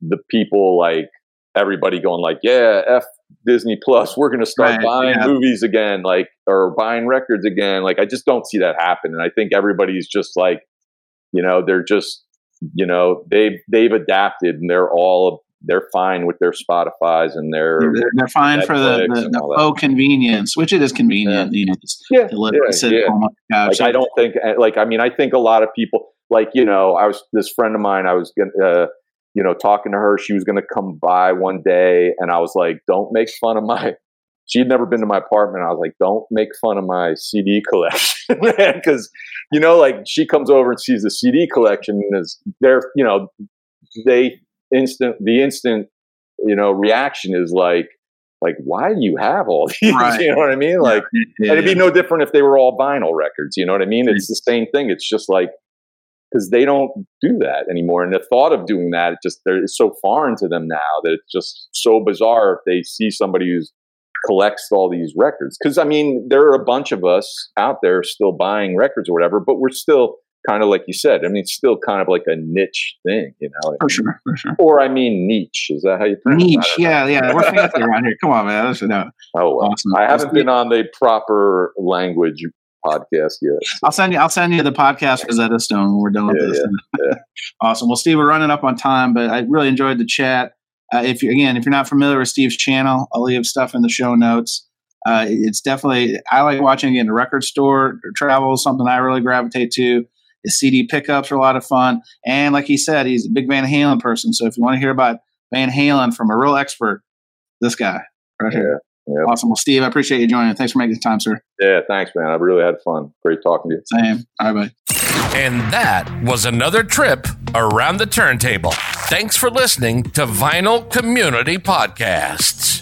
the people like everybody going like, yeah, F Disney Plus, we're going to start right, buying yeah. movies again, like, or buying records again. Like, I just don't see that happen. And I think everybody's just like, you know, they're just, you know, they've, they've adapted and they're all, they're fine with their Spotify's and their, they're, they're fine Netflix for the, the, the faux convenience, which it is convenient, yeah. you know, yeah, to let yeah, sit yeah. on the couch. Like, I don't think, like, I mean, I think a lot of people, like, you know, I was, this friend of mine, I was going to, uh, you know, talking to her, she was going to come by one day and I was like, don't make fun of my, she'd never been to my apartment. I was like, don't make fun of my C D collection, man. Cause you know, like she comes over and sees the C D collection and is there, you know, they instant, the instant, you know, reaction is like, like, why do you have all these? Right. You know what I mean? Like, yeah. and it'd be no different if they were all vinyl records. You know what I mean? It's the same thing. It's just like, because they don't do that anymore. And the thought of doing that, it just, it's so foreign to them now that it's just so bizarre if they see somebody who collects all these records. Because, I mean, there are a bunch of us out there still buying records or whatever, but we're still kind of like you said. I mean, it's still kind of like a niche thing, you know? For sure, for sure. Or, I mean, niche. Is that how you pronounce it? Niche, yeah, yeah. We're fancy around here. Come on, man. Listen, no. Oh, well. Awesome. I haven't been on the proper language podcast yet. I'll send you. I'll send you the podcast Rosetta Stone when we're done with yeah, this. Yeah, yeah. Awesome. Well, Steve, we're running up on time, but I really enjoyed the chat. Uh, if you again, if you're not familiar with Steve's channel, I'll leave stuff in the show notes. Uh, it's definitely I like watching it in a record store or travel. Something I really gravitate to. His C D pickups are a lot of fun, and like he said, he's a big Van Halen person. So if you want to hear about Van Halen from a real expert, this guy right yeah. here. Yep. Awesome. Well, Steve, I appreciate you joining. Thanks for making the time, sir. Yeah, thanks, man. I really had fun. Great talking to you. Same. All right, bye. And that was another trip around the turntable. Thanks for listening to Vinyl Community Podcasts.